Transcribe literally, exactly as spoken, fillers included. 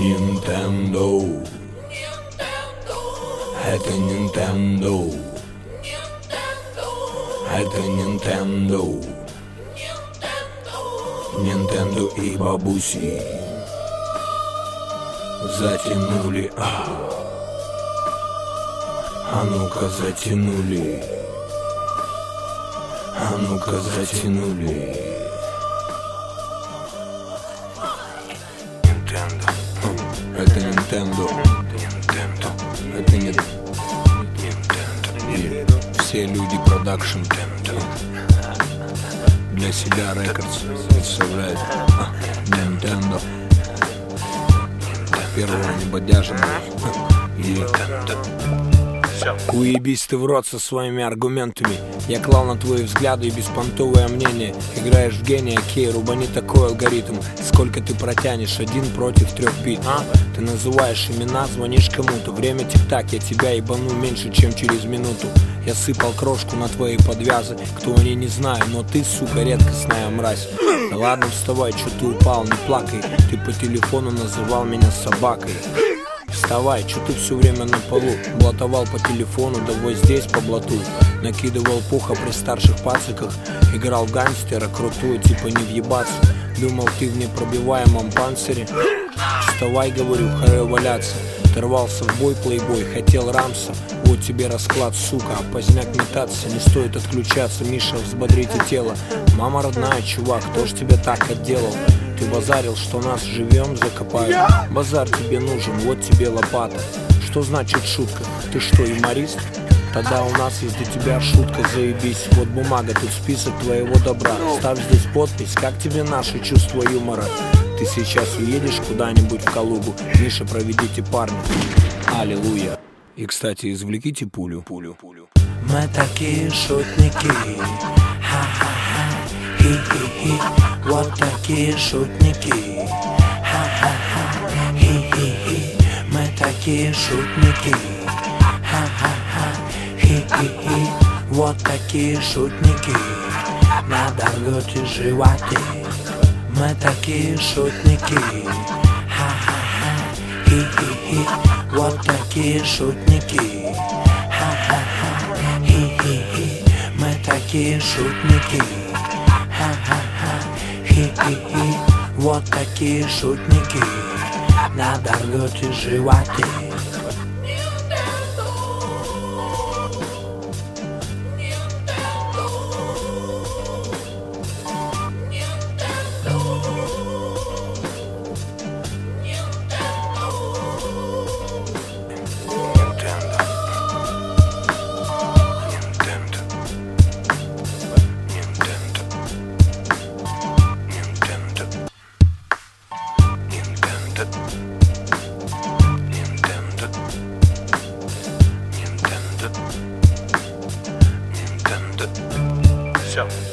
Nintendo. Это Nintendo. Это Nintendo. Nintendo и бабуси затянули, а, а ну-ка затянули, а ну-ка затянули. Nintendo. Это Nintendo. Nintendo. Это не Nintendo. И все люди продакшн для себя Рекордс представляет а, Nintendo. Первого небодяжного. И уебись ты в рот со своими аргументами. Я клал на твои взгляды и беспонтовое мнение. Играешь в гения, окей, рубани такой алгоритм. Сколько ты протянешь, один против трех бит, а? Ты называешь имена, звонишь кому-то. Время тик-так, я тебя ебану меньше, чем через минуту. Я сыпал крошку на твои подвязы. Кто они, не знаю, но ты, сука, редкостная мразь. Да ладно, вставай, чё ты упал, не плакай. Ты по телефону называл меня собакой. Вставай, чё ты все время на полу? Блатовал по телефону, да вот здесь по блату. Накидывал пуха при старших пациках. Играл в гангстера крутую, типа не въебаться. Думал, ты в непробиваемом панцире. Вставай, говорю, харе валяться. Ты рвался в бой, плейбой, хотел рамса. Вот тебе расклад, сука, а поздняк метаться. Не стоит отключаться, Миша, взбодрите тело. Мама родная, чувак, кто ж тебя так отделал? Ты базарил, что нас живем закопают. Базар тебе нужен, вот тебе лопата. Что значит шутка? Ты что, юморист? Тогда у нас есть для тебя шутка, заебись. Вот бумага, тут список твоего добра. Ставь здесь подпись, как тебе наше чувство юмора? Ты сейчас уедешь куда-нибудь в Калугу. Миша, проведите парня. Аллилуйя. И, кстати, извлеките пулю. Пулю, пулю. Мы такие шутники. Ха-ха-ха. Хи-хи-хи. Вот такие шутники. Ха-ха-ха. Хи-хи-хи. Мы такие шутники. Ха-ха-ха. Хи-хи-хи. Вот такие шутники. Надорвете животы. Мы такие шутники. Ха-ха-ха. Хи-хи-хи. Вот такие шутники. Ха-ха-ха. Хи-хи-хи. Мы такие шутники. Ха-ха-ха. Хи-хи-хи. Вот такие шутники. Надорвете животы. Все.